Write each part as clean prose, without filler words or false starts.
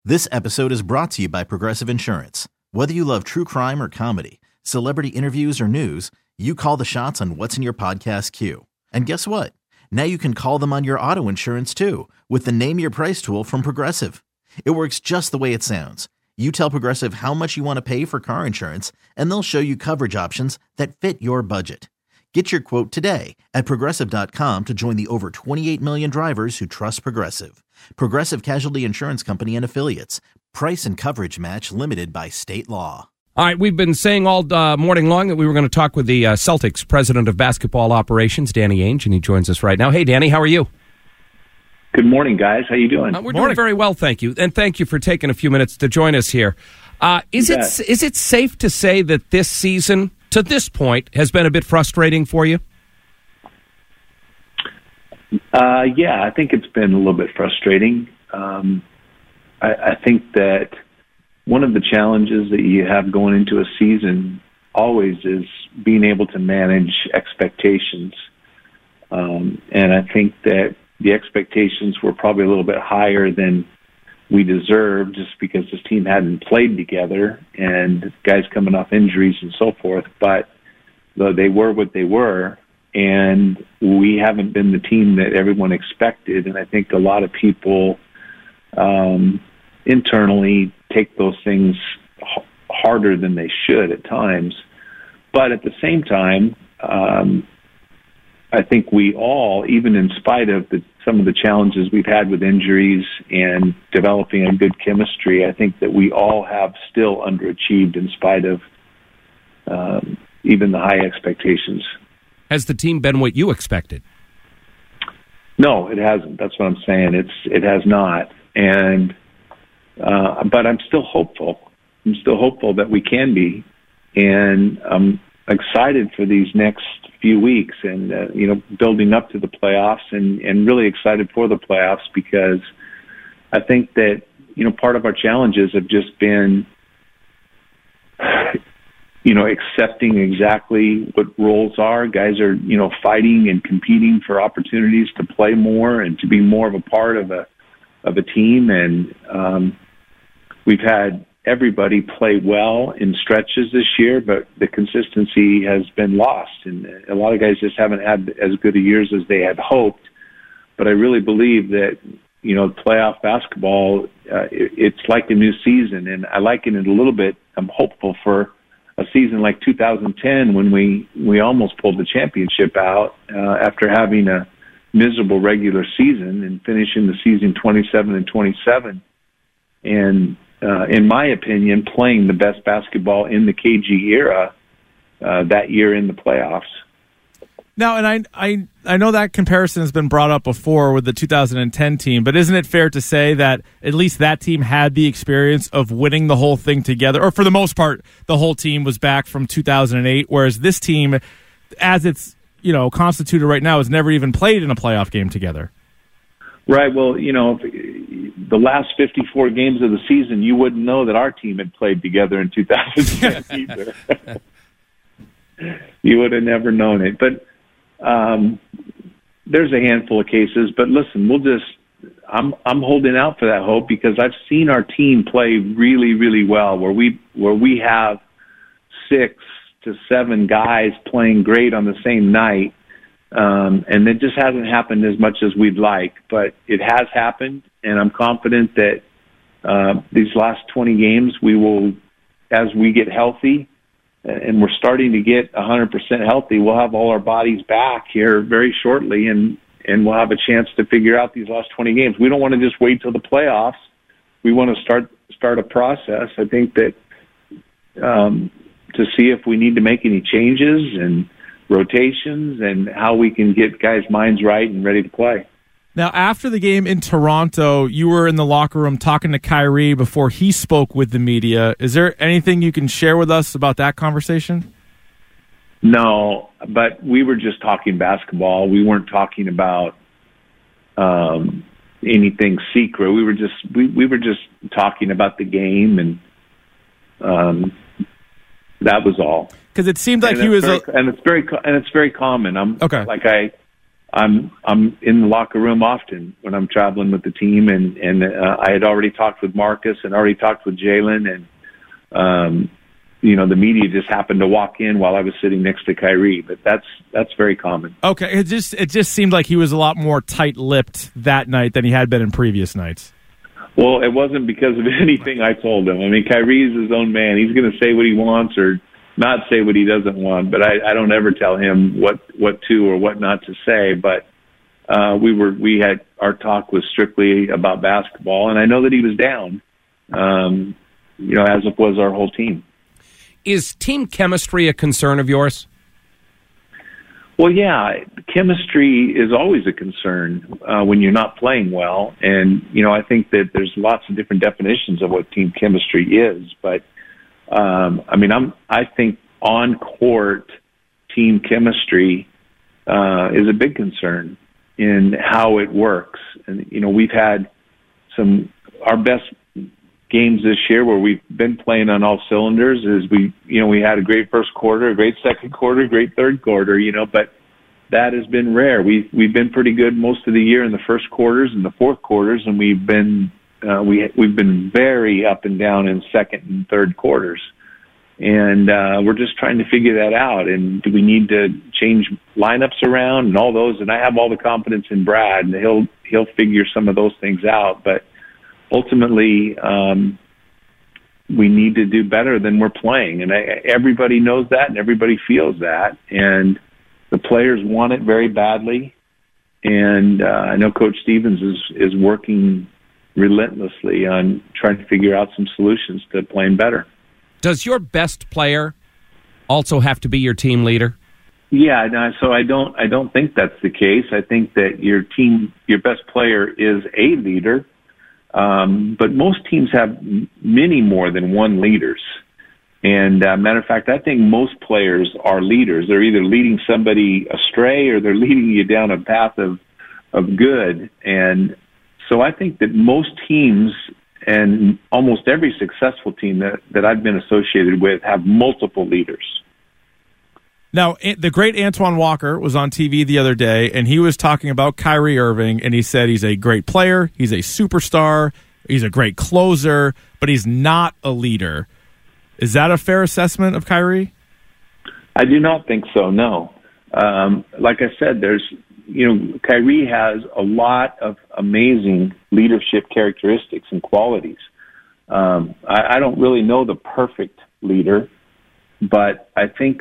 This episode is brought to you by Progressive Insurance. Whether you love true crime or comedy, celebrity interviews or news, you call the shots on what's in your podcast queue. And guess what? Now you can call them on your auto insurance too with the Name Your Price tool from Progressive. It works just the way it sounds. You tell Progressive how much you want to pay for car insurance, and they'll show you coverage options that fit your budget. Get your quote today at Progressive.com to join the over 28 million drivers who trust Progressive. Progressive Casualty Insurance Company and Affiliates. Price and coverage match limited by state law. All right, we've been saying all morning long that we were going to talk with the Celtics president of basketball operations, Danny Ainge, and he joins us right now. Hey, Danny, how are you? Good morning, guys. How you doing? We're doing very well, thank you. And thank you for taking a few minutes to join us here. Is it safe to say that this season, to this point, has been a bit frustrating for you? Yeah, I think it's been a little bit frustrating. I think that one of the challenges that you have going into a season always is being able to manage expectations. And I think that the expectations were probably a little bit higher than we deserved just because this team hadn't played together and guys coming off injuries and so forth. But they were what they were, and we haven't been the team that everyone expected. And I think a lot of people internally take those things harder than they should at times. But at the same time, I think we all, even in spite of some of the challenges we've had with injuries and developing a good chemistry, I think that we all have still underachieved in spite of even the high expectations. Has the team been what you expected? No, it hasn't. That's what I'm saying. It has not. And but I'm still hopeful. I'm still hopeful that we can be. And I'm excited for these next few weeks and, building up to the playoffs and really excited for the playoffs because I think that, part of our challenges have just been, accepting exactly what roles are. Guys are, fighting and competing for opportunities to play more and to be more of a part of a team. And we've had everybody play well in stretches this year, but the consistency has been lost. And a lot of guys just haven't had as good a years as they had hoped. But I really believe that, playoff basketball, it's like a new season. And I liken it a little bit. I'm hopeful for a season like 2010 when we almost pulled the championship out after having a miserable regular season and finishing the season 27-27. And in my opinion, playing the best basketball in the KG era that year in the playoffs. Now, and I know that comparison has been brought up before with the 2010 team, but isn't it fair to say that at least that team had the experience of winning the whole thing together? Or for the most part, the whole team was back from 2008, whereas this team, as it's constituted right now, has never even played in a playoff game together. Right. Well, the last 54 games of the season, you wouldn't know that our team had played together in 2010 either. You would have never known it. But there's a handful of cases. But listen, I'm holding out for that hope because I've seen our team play really, really well, where we have 6 to 7 guys playing great on the same night. And it just hasn't happened as much as we'd like, but it has happened, and I'm confident that these last 20 games we will, as we get healthy, and we're starting to get 100% healthy, we'll have all our bodies back here very shortly, and we'll have a chance to figure out these last 20 games. We don't want to just wait till the playoffs. We want to start a process. I think that to see if we need to make any changes and rotations and how we can get guys' minds right and ready to play. Now, after the game in Toronto, you were in the locker room talking to Kyrie before he spoke with the media. Is there anything you can share with us about that conversation? No, but we were just talking basketball. We weren't talking about anything secret. We were just talking about the game, and that was all. Because it seemed like he was, and it's very common. I'm in the locker room often when I'm traveling with the team, and I had already talked with Marcus and already talked with Jalen, and the media just happened to walk in while I was sitting next to Kyrie, but that's very common. Okay, it just seemed like he was a lot more tight-lipped that night than he had been in previous nights. Well, it wasn't because of anything I told him. I mean, Kyrie's his own man. He's going to say what he wants or not say what he doesn't want, but I don't ever tell him what to or what not to say. But we had our talk was strictly about basketball, and I know that he was down, as was our whole team. Is team chemistry a concern of yours? Well, yeah, chemistry is always a concern when you're not playing well. And, I think that there's lots of different definitions of what team chemistry is. But, I think on-court team chemistry is a big concern in how it works. And, we've had our best games this year where we've been playing on all cylinders is we had a great first quarter, a great second quarter, a great third quarter, but that has been rare. We've been pretty good most of the year in the first quarters and the fourth quarters, and we've been very up and down in second and third quarters. And we're just trying to figure that out. And do we need to change lineups around and all those? And I have all the confidence in Brad, and he'll figure some of those things out. But ultimately, we need to do better than we're playing. And everybody knows that, and everybody feels that. And the players want it very badly. And I know Coach Stevens is working relentlessly on trying to figure out some solutions to playing better. Does your best player also have to be your team leader? Yeah, no, so I don't think that's the case. I think that your best player is a leader. But most teams have many more than one leaders. And matter of fact, I think most players are leaders. They're either leading somebody astray or they're leading you down a path of good. And so I think that most teams and almost every successful team that I've been associated with have multiple leaders. Now, the great Antoine Walker was on TV the other day, and he was talking about Kyrie Irving, and he said he's a great player, he's a superstar, he's a great closer, but he's not a leader. Is that a fair assessment of Kyrie? I do not think so, no. Like I said, Kyrie has a lot of amazing leadership characteristics and qualities. I don't really know the perfect leader, but I think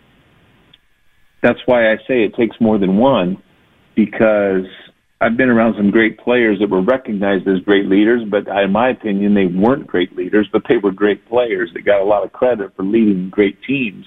that's why I say it takes more than one, because I've been around some great players that were recognized as great leaders, but in my opinion, they weren't great leaders, but they were great players that got a lot of credit for leading great teams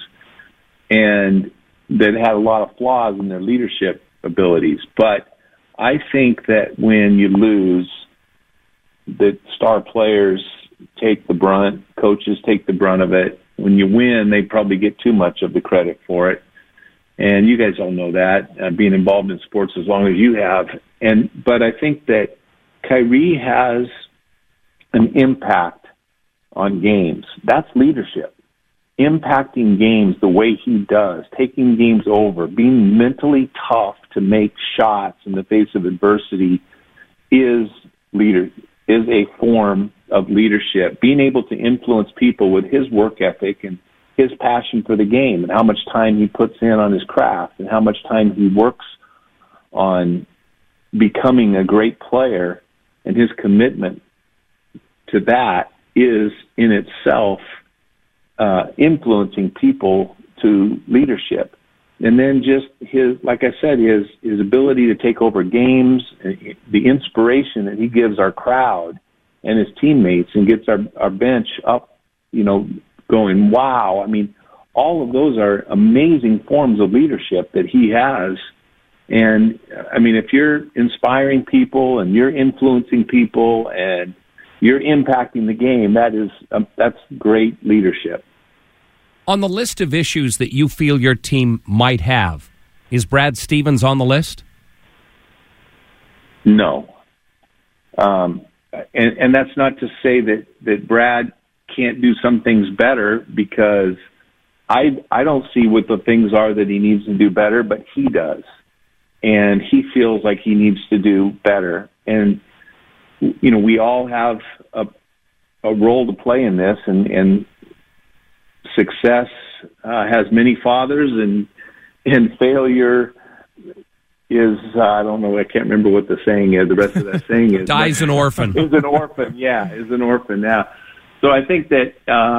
and that had a lot of flaws in their leadership abilities. But I think that when you lose, the star players take the brunt, coaches take the brunt of it. When you win, they probably get too much of the credit for it. And you guys all know that, being involved in sports as long as you have. But I think that Kyrie has an impact on games. That's leadership. Impacting games the way he does, taking games over, being mentally tough to make shots in the face of adversity is a form of leadership. Being able to influence people with his work ethic and his passion for the game and how much time he puts in on his craft and how much time he works on becoming a great player, and his commitment to that is in itself influencing people to leadership. And then just like I said, his ability to take over games, the inspiration that he gives our crowd and his teammates and gets our bench up, going, wow. I mean, all of those are amazing forms of leadership that he has. And I mean, if you're inspiring people and you're influencing people and you're impacting the game, that's great leadership. On the list of issues that you feel your team might have, is Brad Stevens on the list? No. And that's not to say that Brad can't do some things better, because I don't see what the things are that he needs to do better, but he does. and he feels like he needs to do better. And, we all have a role to play in this, and success has many fathers, and failure is, I don't know, I can't remember what the saying is. The rest of that saying is dies an orphan. Is an orphan, yeah, is an orphan now. So I think that,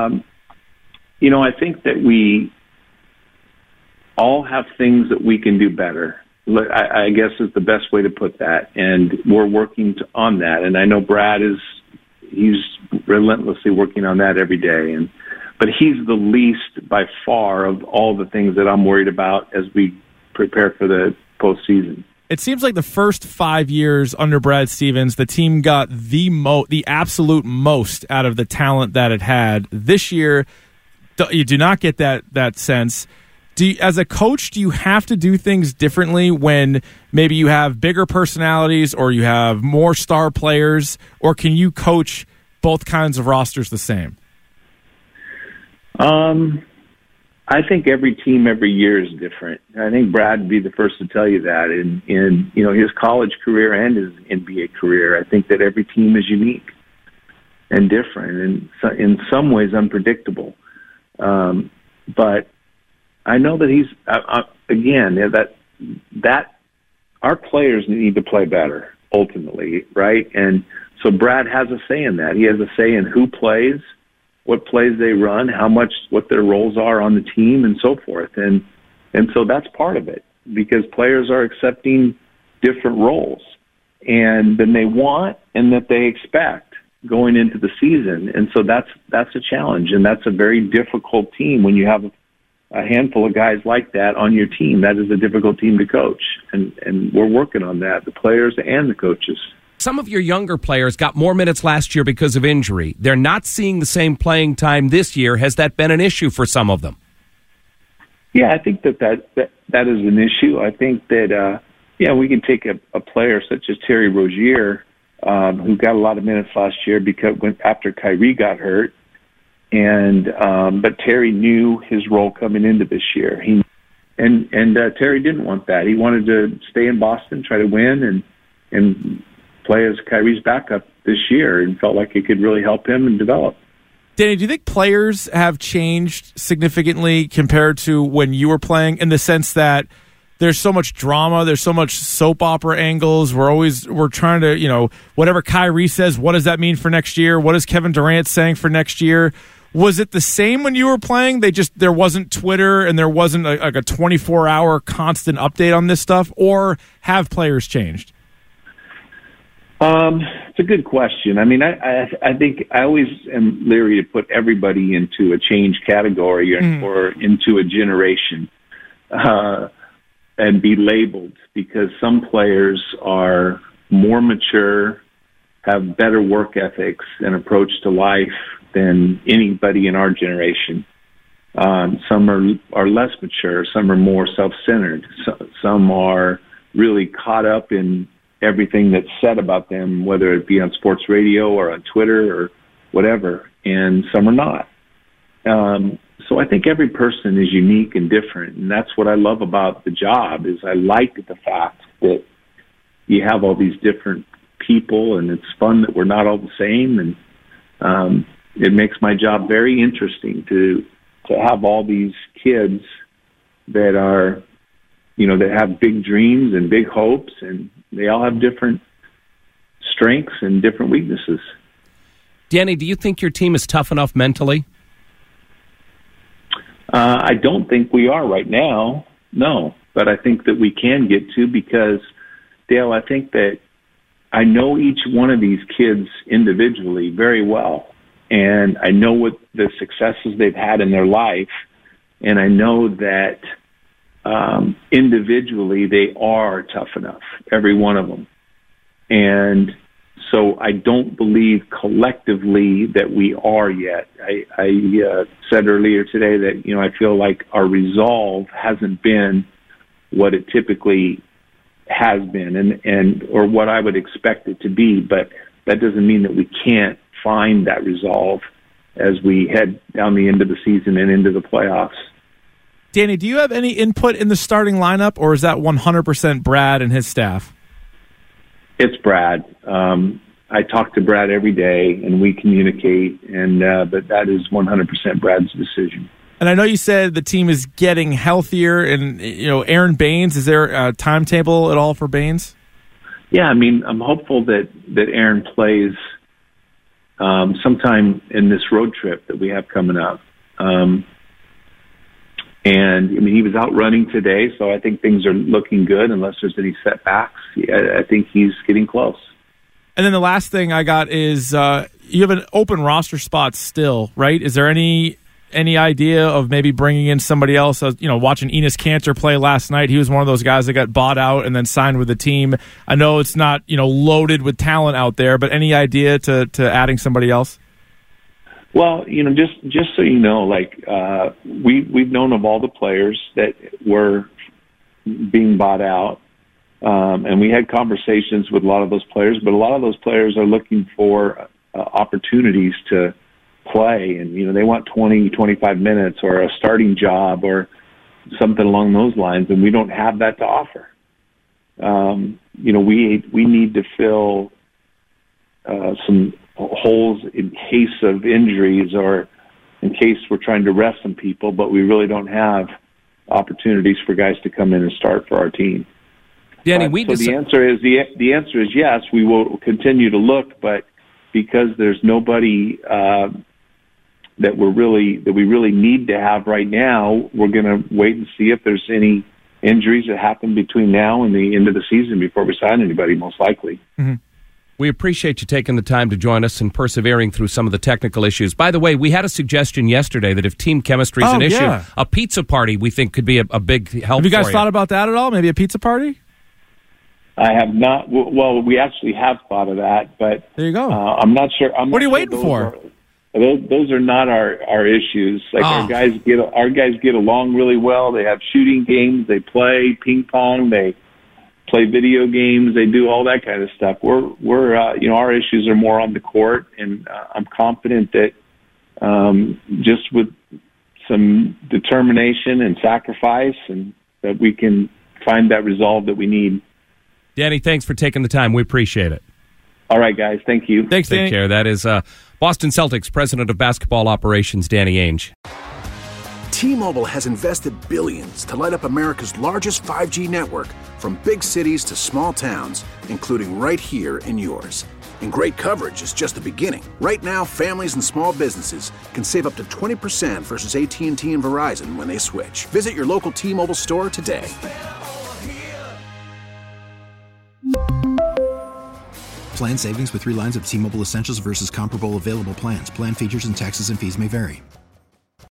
I think that we all have things that we can do better. I guess is the best way to put that, and we're working on that. And I know Brad he's relentlessly working on that every day. But he's the least by far of all the things that I'm worried about as we prepare for the postseason. It seems like the first 5 years under Brad Stevens, the team got the absolute most out of the talent that it had. This year, you do not get that sense. As a coach, do you have to do things differently when maybe you have bigger personalities or you have more star players, or can you coach both kinds of rosters the same? I think every team every year is different. I think Brad would be the first to tell you that in his college career and his NBA career. I think that every team is unique and different, and in some ways unpredictable. But I know that he's that our players need to play better ultimately, right? And so Brad has a say in that. He has a say in who plays, what plays they run, what their roles are on the team, and so forth. And so that's part of it, because players are accepting different roles and than they want and that they expect going into the season. And so that's a challenge, and that's a very difficult team when you have a handful of guys like that on your team. That is a difficult team to coach, and we're working on that, the players and the coaches. Some of your younger players got more minutes last year because of injury. They're not seeing the same playing time this year. Has that been an issue for some of them? Yeah, I think that is an issue. I think that, we can take a player such as Terry Rozier, who got a lot of minutes last year after Kyrie got hurt. But Terry knew his role coming into this year. Terry didn't want that. He wanted to stay in Boston, try to win, and play as Kyrie's backup this year, and felt like it could really help him and develop. Danny, do you think players have changed significantly compared to when you were playing, in the sense that there's so much drama, there's so much soap opera angles, we're trying to, whatever Kyrie says, what does that mean for next year? What is Kevin Durant saying for next year? Was it the same when you were playing? There wasn't Twitter and there wasn't a 24-hour constant update on this stuff, or have players changed? It's a good question. I mean, I think I always am leery to put everybody into a change category or into a generation and be labeled, because some players are more mature, have better work ethics and approach to life than anybody in our generation. Some are less mature. Some are more self-centered. Some are really caught up in everything that's said about them, whether it be on sports radio or on Twitter or whatever, and some are not. So I think every person is unique and different, and that's what I love about the job. Is I like the fact that you have all these different people, and it's fun that we're not all the same, and it makes my job very interesting to have all these kids that are, that have big dreams and big hopes, and they all have different strengths and different weaknesses. Danny, do you think your team is tough enough mentally? I don't think we are right now, no. But I think that we can get to, because, Dale, I think that I know each one of these kids individually very well. And I know what the successes they've had in their life. And I know that individually they are tough enough, every one of them. And so I don't believe collectively that we are yet. I said earlier today that, I feel like our resolve hasn't been what it typically has been and or what I would expect it to be. But that doesn't mean that we can't find that resolve as we head down the end of the season and into the playoffs. Danny, do you have any input in the starting lineup, or is that 100% Brad and his staff? It's Brad. I talk to Brad every day, and we communicate, but that is 100% Brad's decision. And I know you said the team is getting healthier, and Aaron Baines, is there a timetable at all for Baines? Yeah, I mean, I'm hopeful that Aaron plays sometime in this road trip that we have coming up. And, I mean, he was out running today, so I think things are looking good unless there's any setbacks. I think he's getting close. And then the last thing I got is you have an open roster spot still, right? Is there any idea of maybe bringing in somebody else? Watching Enes Kanter play last night, he was one of those guys that got bought out and then signed with the team. I know it's not loaded with talent out there, but any idea to adding somebody else? Well, just so you know, we've known of all the players that were being bought out, and we had conversations with a lot of those players. But a lot of those players are looking for opportunities to play, and they want 20, 25 minutes or a starting job or something along those lines, and we don't have that to offer. We need to fill some holes in case of injuries or in case we're trying to rest some people, but we really don't have opportunities for guys to come in and start for our team. Danny, the answer is yes, we will continue to look, but because there's nobody that we really need to have right now, we're going to wait and see if there's any injuries that happen between now and the end of the season before we sign anybody, most likely. Mm-hmm. We appreciate you taking the time to join us and persevering through some of the technical issues. By the way, we had a suggestion yesterday that if team chemistry is an issue, a pizza party we think could be a big help. Have you guys thought about that at all? Maybe a pizza party? I have not. Well, we actually have thought of that, but there you go. I'm not sure. What are you waiting for? Those are not our issues. Our guys get along really well. They have shooting games. They play ping pong. They play video games. They do all that kind of stuff. We're our issues are more on the court, and I'm confident that just with some determination and sacrifice, and that we can find that resolve that we need. Danny, thanks for taking the time. We appreciate it. All right, guys. Thank you. Thanks, Danny. Take care. That is Boston Celtics President of Basketball Operations, Danny Ainge. T-Mobile has invested billions to light up America's largest 5G network, from big cities to small towns, including right here in yours. And great coverage is just the beginning. Right now, families and small businesses can save up to 20% versus AT&T and Verizon when they switch. Visit your local T-Mobile store today. Plan savings with 3 lines of T-Mobile Essentials versus comparable available plans. Plan features and taxes and fees may vary.